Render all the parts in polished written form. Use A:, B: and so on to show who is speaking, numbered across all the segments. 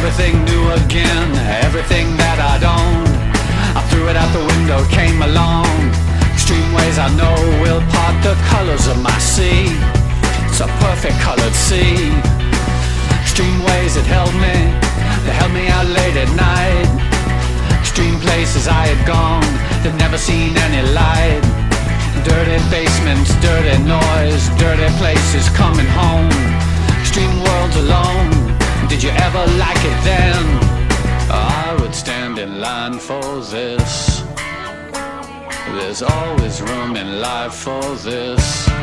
A: everything new again, everything that I'd owned. I threw it out the window, came along. Extreme ways I know will part the colors of my sea. It's a perfect colored sea. Extreme ways that held me, they held me out late at night. Extreme places I had gone, they'd never seen any light. Dirty basements, dirty noise, dirty places coming home. Extreme worlds alone, did you ever like it then? I would stand in line for this. There's always room in life for this.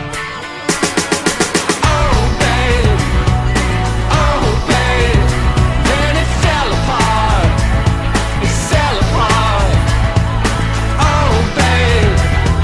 A: Oh babe, oh babe, then it fell apart. It fell apart. Oh babe,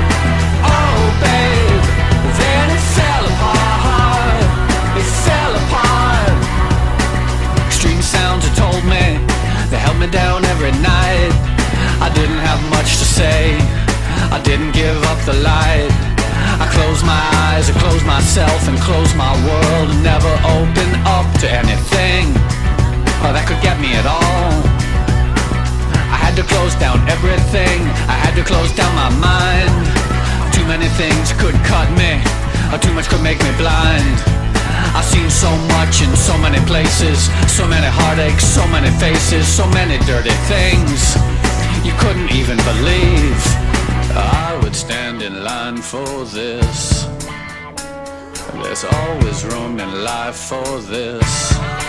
A: then it fell apart. It fell apart. Extreme sounds had told me, they held me down every night. I didn't have much to say, I didn't give up the light. I closed my eyes, I closed myself and closed my world, and never opened up to anything that could get me at all. I had to close down everything, I had to close down my mind. Too many things could cut me, or too much could make me blind. I've seen so much in so many places, so many heartaches, so many faces, so many dirty things you couldn't even believe. I would stand in line for this. There's always room in life for this.